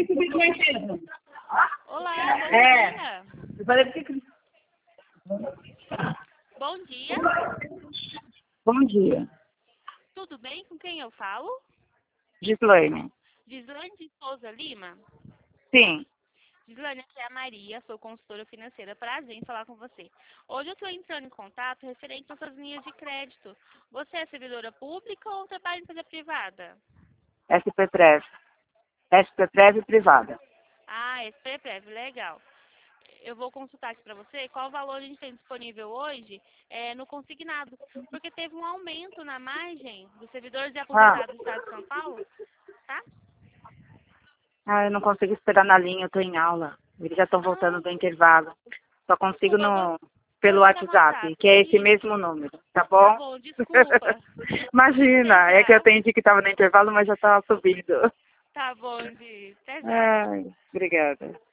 Olá, bom dia. Eu falei, por que... Bom dia. Bom dia. Tudo bem? Com quem eu falo? Gislaine. Gislaine de Souza Lima? Sim. Gislaine, aqui é a Maria, sou consultora financeira. Prazer em falar com você. Hoje eu estou entrando em contato referente às suas linhas de crédito. Você é servidora pública ou trabalha em empresa privada? SP-Prev. SP-Prev privada. Ah, SP-Prev, legal. Eu vou consultar aqui para você qual o valor a gente tem disponível hoje no consignado. Porque teve um aumento na margem dos servidores e aposentados do Estado de São Paulo, tá? Eu não consigo esperar na linha, eu tô em aula. Eles já estão voltando do intervalo. Só consigo Desculpa, pelo vou mandar WhatsApp, que é esse Isso. mesmo número, tá Tá bom? bom, desculpa. Imagina, Até é que eu já. entendi que estava no intervalo, mas já estava subindo. Tá bom, Di. Até já. Ai, obrigada.